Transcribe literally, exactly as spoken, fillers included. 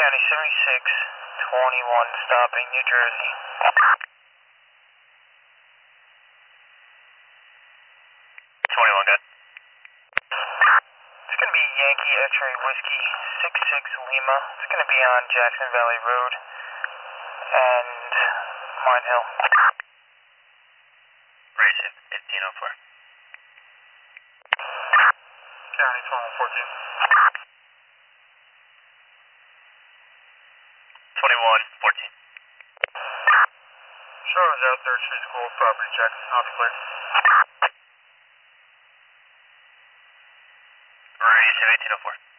County seventy-six twenty-one, stopping New Jersey. twenty-one, good. It's going to be Yankee X-ray Whiskey six six Lima. It's going to be on Jackson Valley Road and Mine Hill. Race it, eighteen oh four. County twenty-one fourteen. twenty-one fourteen. Charlotte's out third Street School, property check, off clear. Race it, eighteen oh four.